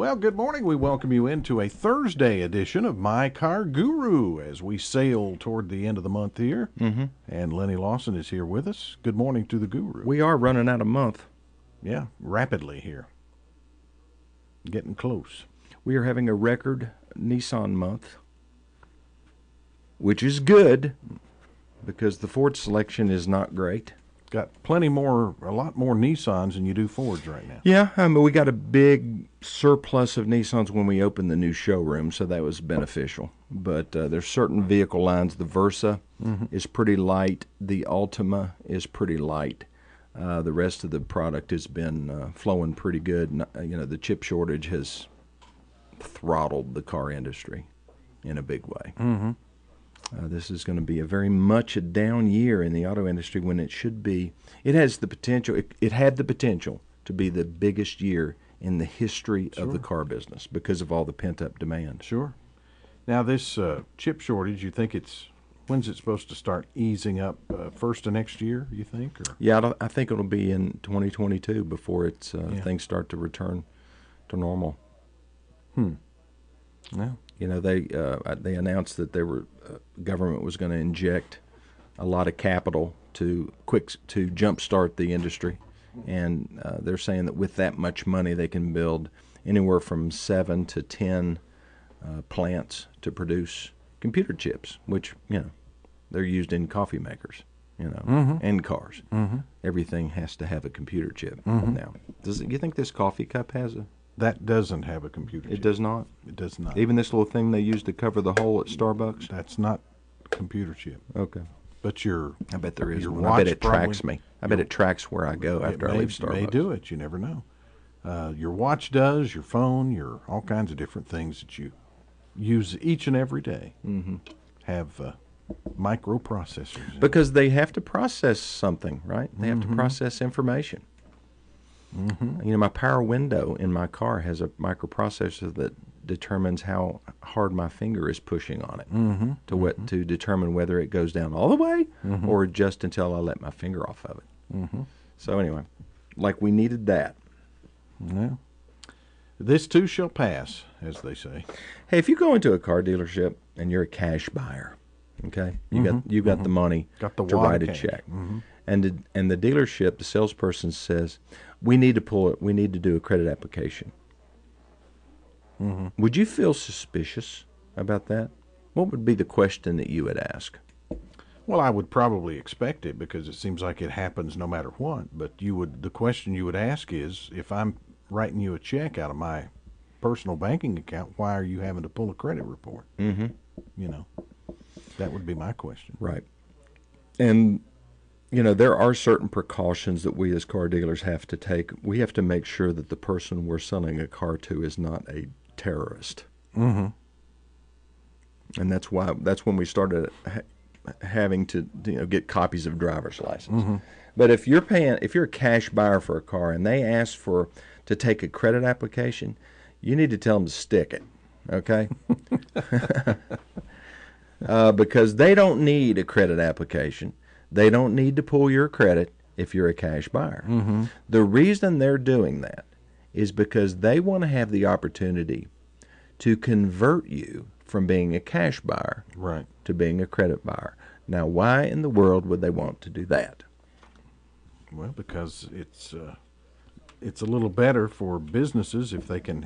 Well, good morning. We welcome you into a Thursday edition of My Car Guru as we sail toward the end of the month here. Mm-hmm. And Lenny Lawson is here with us. Good morning to the Guru. We are running out of month. Yeah, rapidly here. Getting close. We are having a record Nissan month, which is good because the Ford selection is not great. Got a lot more Nissans than you do Fords right now. Yeah, we got a big surplus of Nissans when we opened the new showroom, so that was beneficial. But there's certain vehicle lines. The Versa is pretty light. The Altima is pretty light. The rest of the product has been flowing pretty good. The chip shortage has throttled the car industry in a big way. Mm-hmm. This is going to be a very much a down year in the auto industry when it should be. It has the potential. It had the potential to be the biggest year in the history of the car business because of all the pent-up demand. Sure. Now, this chip shortage, you think when's it supposed to start easing up? First of next year, you think? Or? Yeah, I think it'll be in 2022 before things start to return to normal. Yeah. They announced that government was going to inject a lot of capital to jumpstart the industry, and they're saying that with that much money they can build anywhere from 7 to 10 plants to produce computer chips, which they're used in coffee makers, and cars. Mm-hmm. Everything has to have a computer chip now. You think this coffee cup has a? That doesn't have a computer chip. It does not? It does not. Even this little thing they use to cover the hole at Starbucks? That's not a computer chip. Okay. But I bet there is one. watch I bet it probably, tracks me. I bet it tracks where I go after I leave Starbucks. It may do it. You never know. Your watch does, your phone, all kinds of different things that you use each and every day have microprocessors. Because they have to process something, right? They have to process information. Mm-hmm. My power window in my car has a microprocessor that determines how hard my finger is pushing on it to determine whether it goes down all the way or just until I let my finger off of it. Mm-hmm. So anyway, like we needed that. Yeah. This too shall pass, as they say. Hey, if you go into a car dealership and you're a cash buyer, okay, you got the money to write a check, and the dealership, the salesperson says, we need to do a credit application. Would you feel suspicious about that? What would be the question that you would ask? Well, I would probably expect it because it seems like it happens no matter what. But the question you would ask is, if I'm writing you a check out of my personal banking account, why are you having to pull a credit report? That would be my question. Right. And there are certain precautions that we as car dealers have to take. We have to make sure that the person we're selling a car to is not a terrorist. Mm-hmm. And that's when we started having to get copies of driver's license. But if you're a cash buyer for a car and they ask to take a credit application, you need to tell them to stick it, okay? Because they don't need a credit application. They don't need to pull your credit if you're a cash buyer. The reason they're doing that is because they want to have the opportunity to convert you from being a cash buyer to being a credit buyer. Now, why in the world would they want to do that? Well, because it's a little better for businesses if they can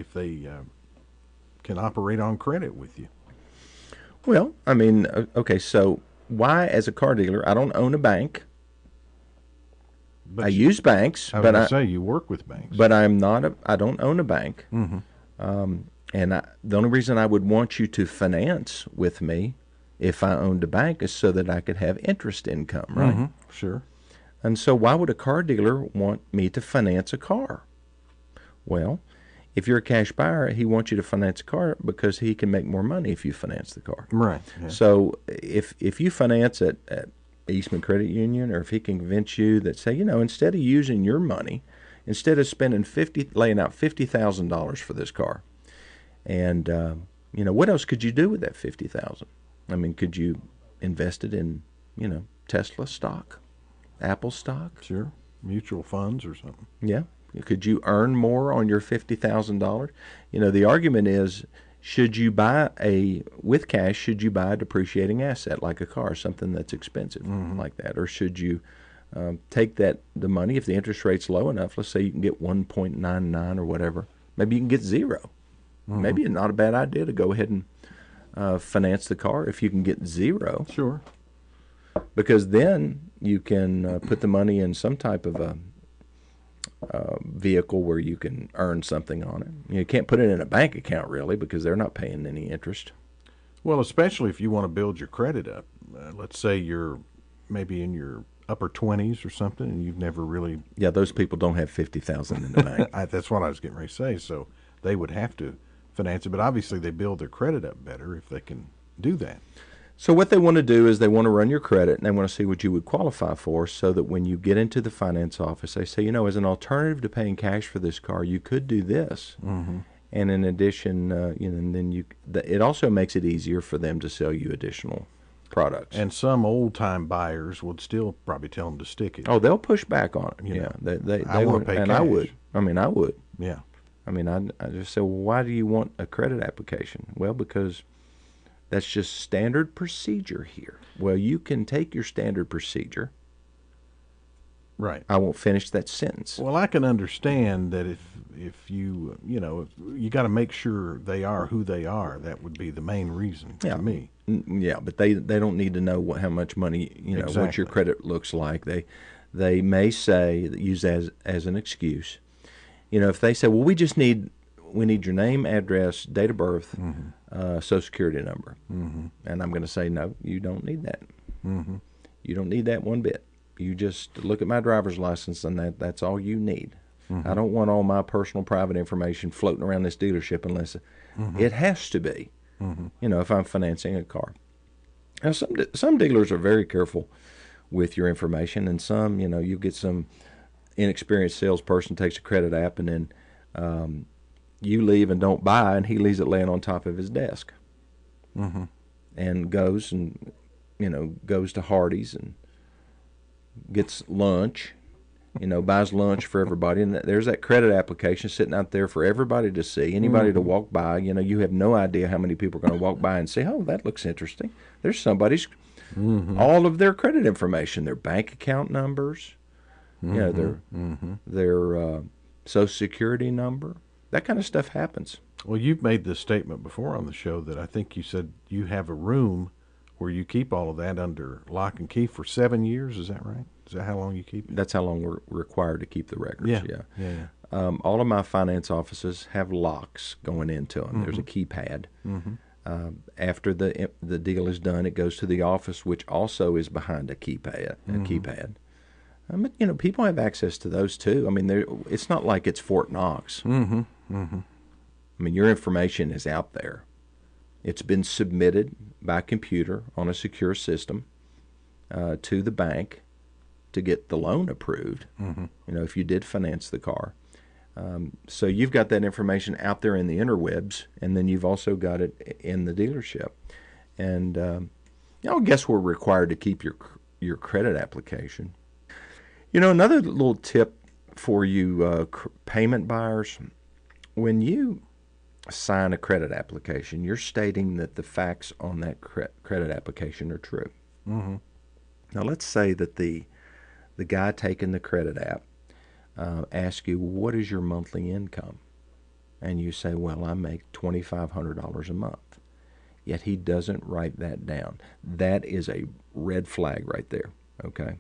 can operate on credit with you. Well, okay, so why, as a car dealer, I don't own a bank. But I use banks, I was going to say you work with banks, but I don't own a bank. And the only reason I would want you to finance with me if I owned a bank is so that I could have interest income, right? Sure. And so why would a car dealer want me to finance a car? Well, if you're a cash buyer, he wants you to finance a car because he can make more money if you finance the car. Right. Yeah. So if you finance at Eastman Credit Union, or if he can convince you that, say, instead of using your money, instead of laying out $50,000 for this car, and what else could you do with that $50,000? Could you invest it in Tesla stock, Apple stock? Sure. Mutual funds or something. Yeah. Could you earn more on your $50,000? The argument is, should you buy with cash, should you buy a depreciating asset like a car, something that's expensive like that? Or should you take the money, if the interest rate's low enough, let's say you can get 1.99 or whatever, maybe you can get 0. Maybe it's not a bad idea to go ahead and finance the car if you can get 0. Sure. Because then you can put the money in some type of a vehicle where you can earn something on it. You can't put it in a bank account, really, because they're not paying any interest. Well, especially if you want to build your credit up. Let's say you're maybe in your upper 20s or something, and you've never really... Yeah, those people don't have $50,000 in the bank. That's what I was getting ready to say. So they would have to finance it, but obviously they build their credit up better if they can do that. So what they want to do is they want to run your credit, and they want to see what you would qualify for, so that when you get into the finance office, they say, as an alternative to paying cash for this car, you could do this. And in addition, and then it also makes it easier for them to sell you additional products. And some old-time buyers would still probably tell them to stick it. Oh, they'll push back on it. Yeah. They I want to pay and cash. I would. I would. Yeah. I just say, well, why do you want a credit application? Well, because that's just standard procedure here. Well, you can take your standard procedure. Right. I won't finish that sentence. Well, I can understand that if you got to make sure they are who they are. That would be the main reason to me. Yeah, but they don't need to know how much money, Exactly. what your credit looks like. They may say, use as an excuse. If they say, well, we need your name, address, date of birth, Social Security number. And I'm going to say, no, you don't need that. You don't need that one bit. You just look at my driver's license, and that's all you need. I don't want all my personal private information floating around this dealership unless it has to be, if I'm financing a car. Now, some dealers are very careful with your information, and some, you get some inexperienced salesperson takes a credit app, and then you leave and don't buy, and he leaves it laying on top of his desk, and goes to Hardee's and gets lunch, buys lunch for everybody, and there's that credit application sitting out there for everybody to see, anybody to walk by. You have no idea how many people are going to walk by and say, oh, that looks interesting. There's somebody's, all of their credit information, their bank account numbers, their Social Security number. That kind of stuff happens. Well, you've made this statement before on the show that I think you said you have a room where you keep all of that under lock and key for 7 years. Is that right? Is that how long you keep it? That's how long we're required to keep the records. Yeah. All of my finance offices have locks going into them. There's a keypad. After the deal is done, it goes to the office, which also is behind a keypad. People have access to those too. It's not like it's Fort Knox. Your information is out there. It's been submitted by computer on a secure system to the bank to get the loan approved, if you did finance the car. So you've got that information out there in the interwebs, and then you've also got it in the dealership. And I guess we're required to keep your credit application. Another little tip for you payment buyers, when you sign a credit application, you're stating that the facts on that credit application are true. Now, let's say that the guy taking the credit app asks you, what is your monthly income? And you say, well, I make $2,500 a month. Yet he doesn't write that down. That is a red flag right there, okay?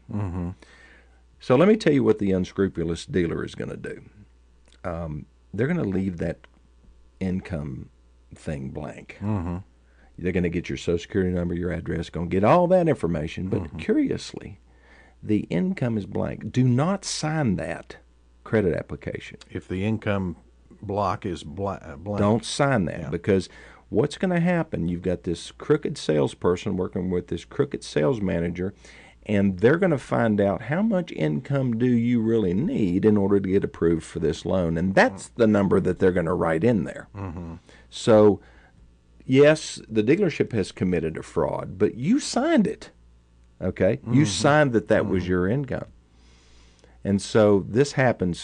So let me tell you what the unscrupulous dealer is going to do. They're going to leave that income thing blank. They're going to get your Social Security number, your address, going to get all that information. But curiously, the income is blank. Do not sign that credit application. If the income block is blank. Don't sign that, because what's going to happen, you've got this crooked salesperson working with this crooked sales manager, and they're going to find out how much income do you really need in order to get approved for this loan. And that's the number that they're going to write in there. So, yes, the dealership has committed a fraud, but you signed it, okay? You signed that was your income. And so this happens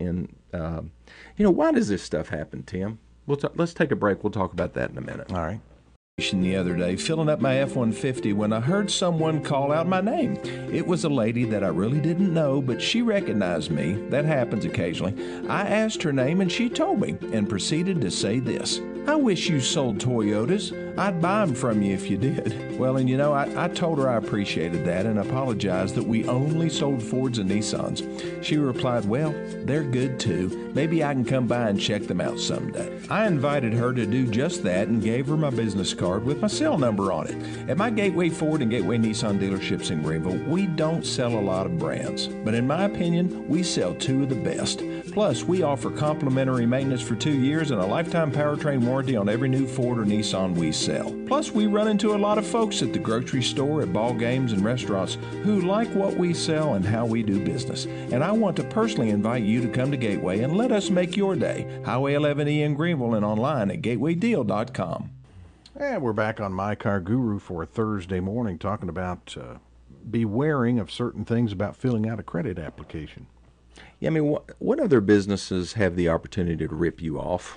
why does this stuff happen, Tim? Let's take a break. We'll talk about that in a minute. All right. The other day, filling up my F-150 when I heard someone call out my name. It was a lady that I really didn't know, but she recognized me. That happens occasionally. I asked her name and she told me and proceeded to say this: "I wish you sold Toyotas. I'd buy them from you if you did." Well, and I told her I appreciated that and apologized that we only sold Fords and Nissans. She replied, "Well, they're good too. Maybe I can come by and check them out someday." I invited her to do just that and gave her my business card with my cell number on it. At my Gateway Ford and Gateway Nissan dealerships in Greenville, we don't sell a lot of brands, but in my opinion, we sell two of the best. Plus, we offer complimentary maintenance for 2 years and a lifetime powertrain warranty on every new Ford or Nissan we sell. Plus, we run into a lot of folks at the grocery store, at ball games, and restaurants who like what we sell and how we do business. And I want to personally invite you to come to Gateway and let us make your day. Highway 11E in Greenville and online at gatewaydeal.com. And we're back on My Car Guru for a Thursday morning talking about bewaring of certain things about filling out a credit application. Yeah, I mean, what other businesses have the opportunity to rip you off?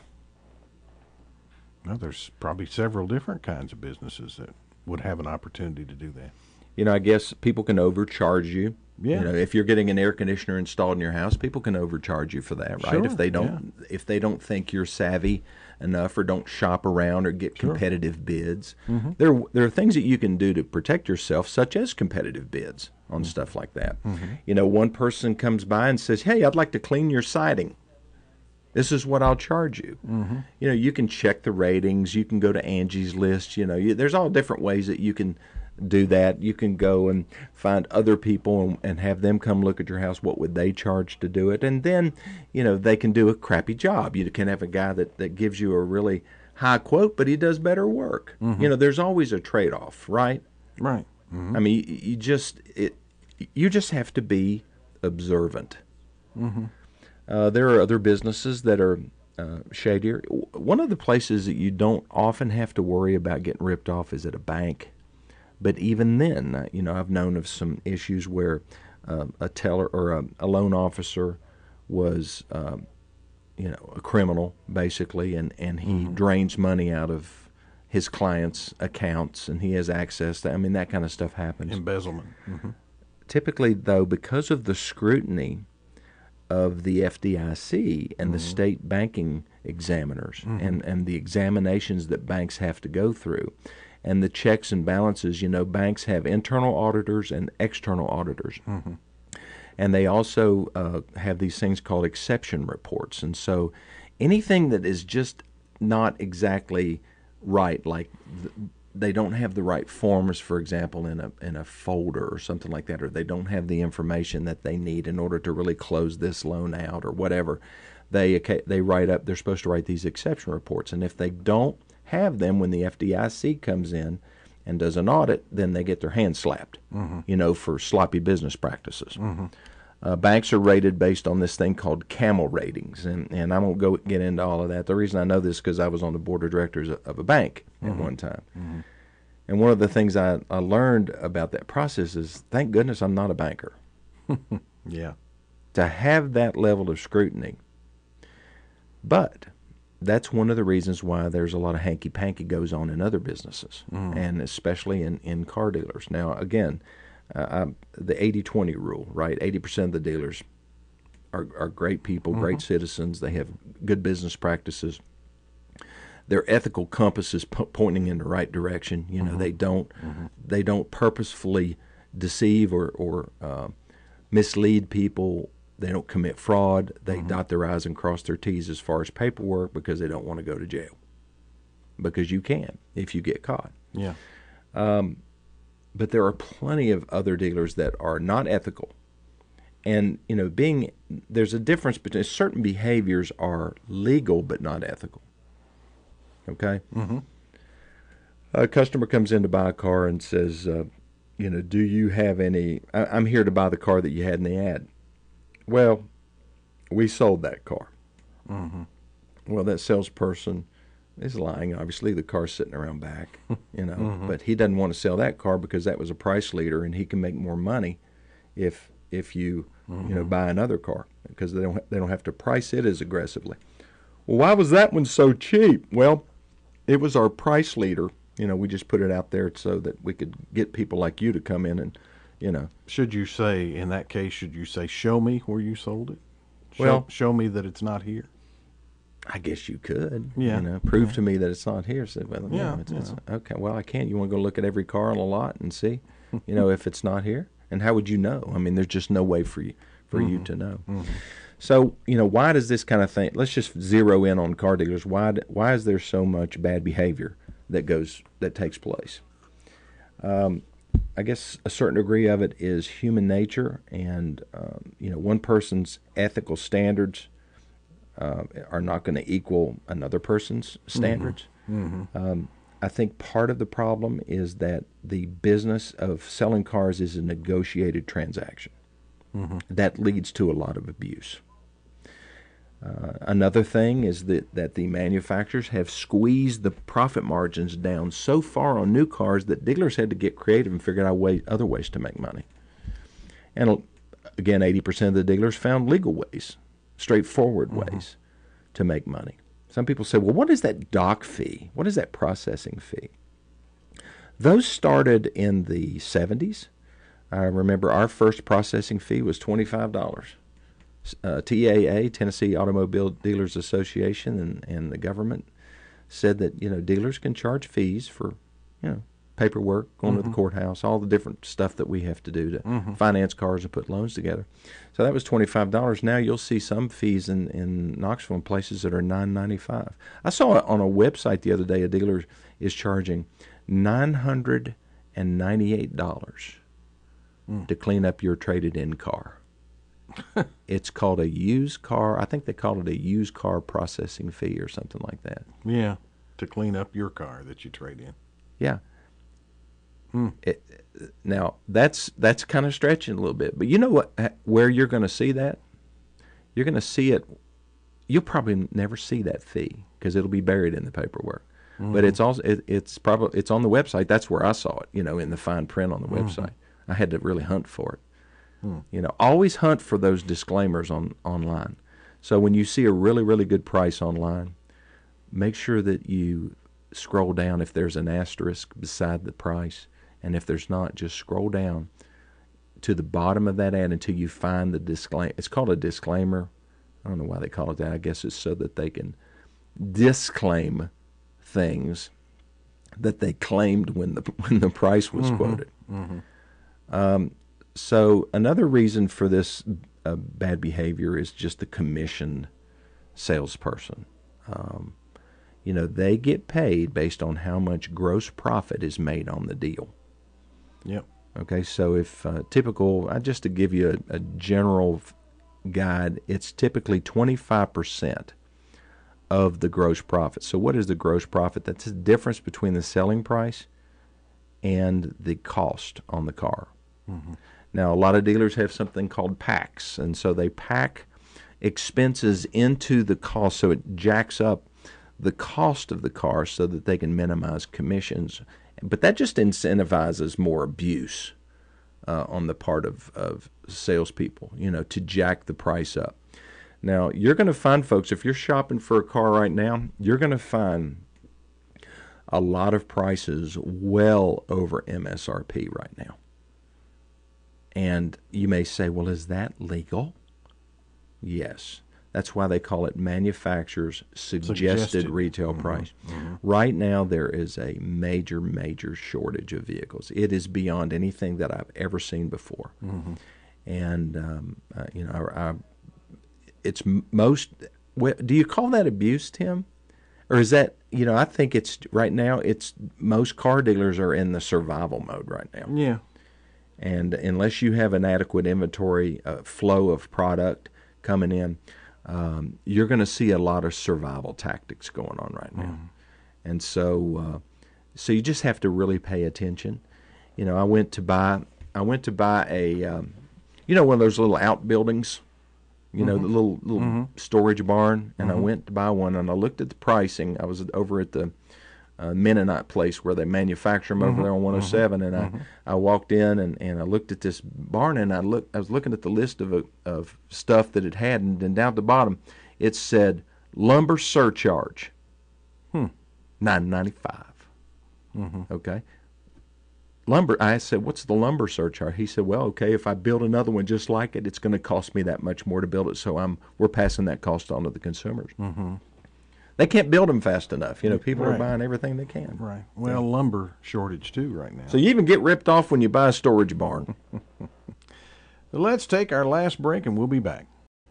Well, there's probably several different kinds of businesses that would have an opportunity to do that. I guess people can overcharge you. Yeah. If you're getting an air conditioner installed in your house, people can overcharge you for that, right? Sure, If they don't think you're savvy enough or don't shop around or get competitive bids. Mm-hmm. There are things that you can do to protect yourself, such as competitive bids on stuff like that. Mm-hmm. One person comes by and says, "Hey, I'd like to clean your siding. This is what I'll charge you." Mm-hmm. You can check the ratings. You can go to Angie's List. There's all different ways that you can do that. You can go and find other people and have them come look at your house. What would they charge to do it? And then, they can do a crappy job. You can have a guy that gives you a really high quote, but he does better work. Mm-hmm. There's always a trade-off, right? Right. Mm-hmm. I mean, you just have to be observant. Mm-hmm. There are other businesses that are shadier. One of the places that you don't often have to worry about getting ripped off is at a bank. But even then, I've known of some issues where a teller or a loan officer was, a criminal, basically, and he drains money out of his clients' accounts, and he has access to, that kind of stuff happens. Embezzlement. Mm-hmm. Typically, though, because of the scrutiny of the FDIC and the state banking examiners and the examinations that banks have to go through, and the checks and balances, banks have internal auditors and external auditors. Mm-hmm. And they also have these things called exception reports. And so anything that is just not exactly right, like they don't have the right forms, for example, in a folder or something like that, or they don't have the information that they need in order to really close this loan out or whatever, they write up, they're supposed to write these exception reports. And if they don't have them, when the FDIC comes in and does an audit, then they get their hands slapped, for sloppy business practices. Mm-hmm. Banks are rated based on this thing called CAMEL ratings, and I won't get into all of that. The reason I know this is because I was on the board of directors of a bank at one time. Mm-hmm. And one of the things I learned about that process is, thank goodness I'm not a banker. Yeah. To have that level of scrutiny. But that's one of the reasons why there's a lot of hanky-panky goes on in other businesses, and especially in car dealers. Now, again, the 80-20 rule, right? 80% of the dealers are great people, great citizens. They have good business practices. Their ethical compass is pointing in the right direction. They don't purposefully deceive or mislead people. They don't commit fraud. They dot their I's and cross their T's as far as paperwork because they don't want to go to jail. Because you can if you get caught. Yeah. But there are plenty of other dealers that are not ethical. And, there's a difference between certain behaviors are legal but not ethical. Okay? Mm-hmm. A customer comes in to buy a car and says, do you have any, I'm here to buy the car that you had in the ad. Well, we sold that car. Mm-hmm. Well, that salesperson is lying. Obviously, the car's sitting around back, but he doesn't want to sell that car because that was a price leader, and he can make more money if you buy another car because they don't have to price it as aggressively. Well, why was that one so cheap? Well, it was our price leader. We just put it out there so that we could get people like you to come in and, Should you say, in that case, show me where you sold it? Show me that it's not here. I guess you could. Yeah. Prove to me that it's not here. So, well, Yeah, it's okay. Well, I can't. You want to go look at every car on the lot and see, if it's not here? And how would you know? I mean, there's just no way for you to know. So, why does this kind of thing? Let's just zero in on car dealers. Why is there so much bad behavior that takes place? I guess a certain degree of it is human nature, and one person's ethical standards are not going to equal another person's standards. I think part of the problem is that the business of selling cars is a negotiated transaction. That leads to a lot of abuse. Another thing is that the manufacturers have squeezed the profit margins down so far on new cars that dealers had to get creative and figure out other ways to make money. And again, 80% of the dealers found legal ways, straightforward ways to make money. Some people say, well, what is that dock fee? What is that processing fee? Those started in the 70s. I remember our first processing fee was $25. TAA, Tennessee Automobile Dealers Association, and the government said that dealers can charge fees for paperwork, going to the courthouse, all the different stuff that we have to do to finance cars and put loans together. So that was $25. Now you'll see some fees in Knoxville in places that are $9.95. I saw on a website the other day a dealer is charging $998 to clean up your traded-in car. It's called a used car. I think they call it a used car processing fee or something like that. Yeah, to clean up your car that you trade in. Yeah. Now that's kind of stretching a little bit, but you know what? Where you're going to see that? You're going to see it. You'll probably never see that fee because it'll be buried in the paperwork. But it's also it's on the website. That's where I saw it. In the fine print on the website. I had to really hunt for it. Always hunt for those disclaimers online. So when you see a really, really good price online, make sure that you scroll down if there's an asterisk beside the price. And if there's not, just scroll down to the bottom of that ad until you find the disclaimer. It's called a disclaimer. I don't know why they call it that. I guess it's so that they can disclaim things that they claimed when the price was quoted. So another reason for this bad behavior is just the commissioned salesperson. They get paid based on how much gross profit is made on the deal. Yep. Okay, so if just to give you a general guide, it's typically 25% of the gross profit. So what is the gross profit? That's the difference between the selling price and the cost on the car. Now, a lot of dealers have something called packs, and so they pack expenses into the cost, so it jacks up the cost of the car so that they can minimize commissions. But that just incentivizes more abuse on the part of salespeople, to jack the price up. Now, you're going to find, folks, if you're shopping for a car right now, you're going to find a lot of prices well over MSRP right now. And you may say, well, is that legal? Yes. That's why they call it manufacturer's suggested retail price. Right now, there is a major, major shortage of vehicles. It is beyond anything that I've ever seen before. And, it's most, do you call that abuse, Tim? Or is that, I think it's, right now, it's most car dealers are in the survival mode right now. Yeah. And unless you have an adequate inventory flow of product coming in, you're going to see a lot of survival tactics going on right now. And so you just have to really pay attention. I went to buy a, one of those little outbuildings, the little storage barn, and I went to buy one, and I looked at the pricing. I was over at the Mennonite place where they manufacture them over there on 107. And I walked in and I looked at this barn, and I was looking at the list of stuff that it had, and then down at the bottom it said lumber surcharge, $9.95. Okay. Lumber. I said, "What's the lumber surcharge?" He said, "Well, okay, if I build another one just like it, it's going to cost me that much more to build it. So we're passing that cost on to the consumers." They can't build them fast enough. People are buying everything they can. Right. Well, lumber shortage too right now. So you even get ripped off when you buy a storage barn. Let's take our last break, and we'll be back.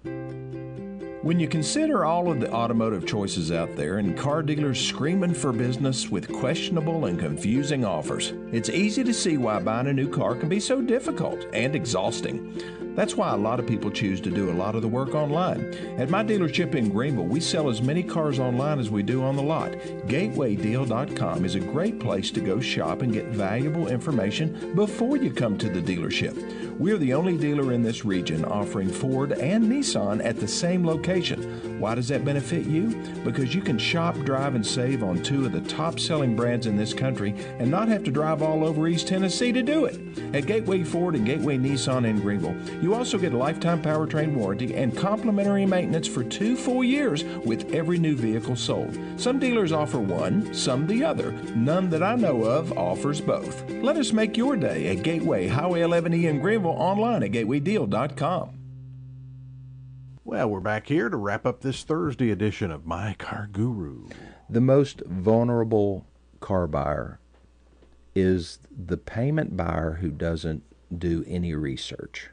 When you consider all of the automotive choices out there and car dealers screaming for business with questionable and confusing offers, it's easy to see why buying a new car can be so difficult and exhausting. That's why a lot of people choose to do a lot of the work online. At my dealership in Greenville, we sell as many cars online as we do on the lot. GatewayDeal.com is a great place to go shop and get valuable information before you come to the dealership. We're the only dealer in this region offering Ford and Nissan at the same location. Why does that benefit you? Because you can shop, drive, and save on two of the top-selling brands in this country and not have to drive all over East Tennessee to do it. At Gateway Ford and Gateway Nissan in Greenville, you also get a lifetime powertrain warranty and complimentary maintenance for 2 full years with every new vehicle sold. Some dealers offer one, some the other. None that I know of offers both. Let us make your day at Gateway Highway 11E in Greenville, online at GatewayDeal.com. Well, we're back here to wrap up this Thursday edition of My Car Guru. The most vulnerable car buyer is the payment buyer who doesn't do any research.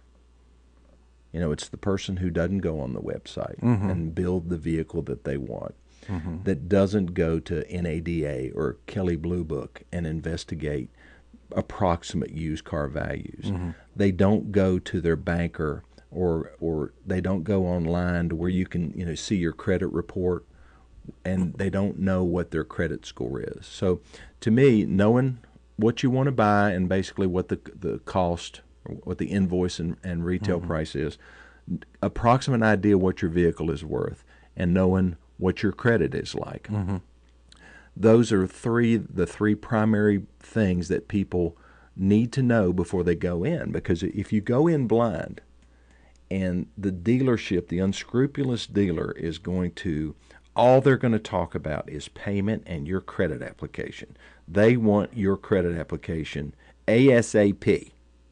It's the person who doesn't go on the website and build the vehicle that they want, that doesn't go to NADA or Kelley Blue Book and investigate approximate used car values. They don't go to their banker or they don't go online to where you can see your credit report, and they don't know what their credit score is. So to me, knowing what you want to buy and basically what the cost, what the invoice and retail price is, approximate idea what your vehicle is worth, and knowing what your credit is like. Those are the three primary things that people need to know before they go in, because if you go in blind and the dealership, the unscrupulous dealer, is all they're going to talk about is payment and your credit application. They want your credit application ASAP.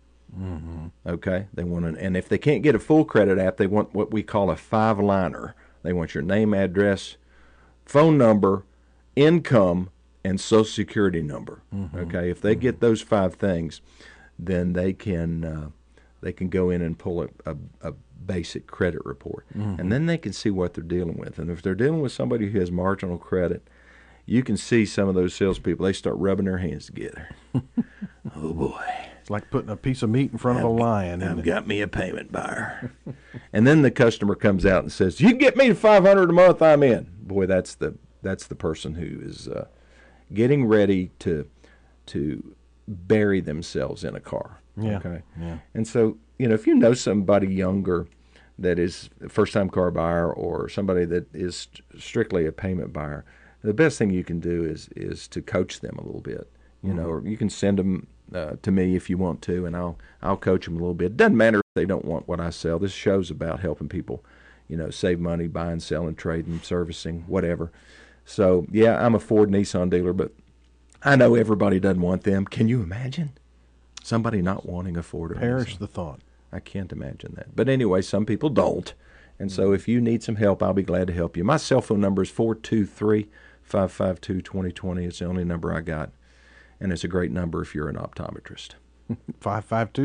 Okay? They want and if they can't get a full credit app, they want what we call a 5-liner. They want your name, address, phone number, income, and Social Security number. Okay? If they get those 5 things, then they can go in and pull a basic credit report, and then they can see what they're dealing with. And if they're dealing with somebody who has marginal credit, you can see some of those salespeople, they start rubbing their hands together. Oh boy, it's like putting a piece of meat in front of a lion. I've got me a payment buyer. And then the customer comes out and says, "You can get me to $500 a month, I'm in." Boy, that's the person who is getting ready to bury themselves in a car. Yeah. Okay. Yeah. And so, if you know somebody younger that is a first-time car buyer, or somebody that is strictly a payment buyer, the best thing you can do is to coach them a little bit. Or you can send them to me if you want to, and I'll coach them a little bit. It doesn't matter if they don't want what I sell. This show's about helping people, save money, buying, selling, trading, servicing, whatever. So, yeah, I'm a Ford Nissan dealer, but I know everybody doesn't want them. Can you imagine somebody not wanting a Ford or Perish Nissan? the thought. I can't imagine that. But anyway, some people don't. And so if you need some help, I'll be glad to help you. My cell phone number is 423-552-2020. It's the only number I got. And it's a great number if you're an optometrist.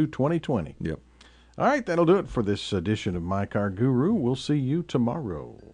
552-2020. Yep. All right, that'll do it for this edition of My Car Guru. We'll see you tomorrow.